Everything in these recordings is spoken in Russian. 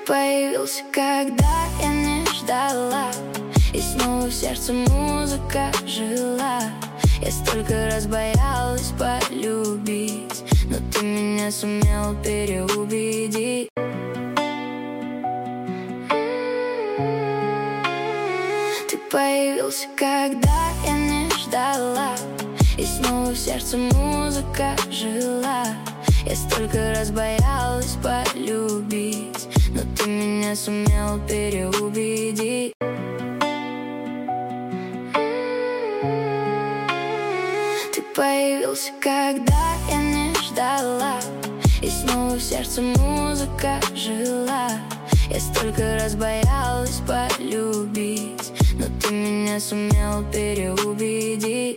появился, когда я не ждала, и снова в сердце музыка жила. Я столько раз боялась полюбить, но ты меня сумел переубедить. Ты появился, когда я не ждала, и снова в сердце музыка жила. Я столько раз боялась полюбить, но ты меня сумел переубедить. Ты появился, когда я не ждала, и снова в сердце музыка жила. Я столько раз боялась полюбить, но ты меня сумел переубедить.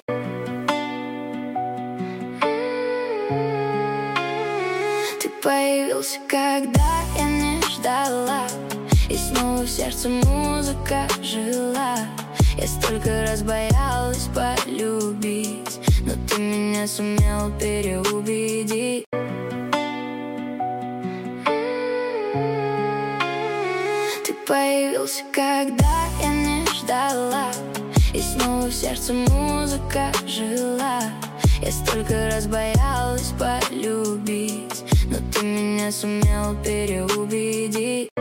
Ты появился, когда я не ждала, и снова в сердце музыка жила. Я столько раз боялась полюбить, но ты меня сумел переубедить. Ты появился, когда я не ждала, и снова в сердце музыка жила. Я столько раз боялась полюбить, но ты меня сумел переубедить.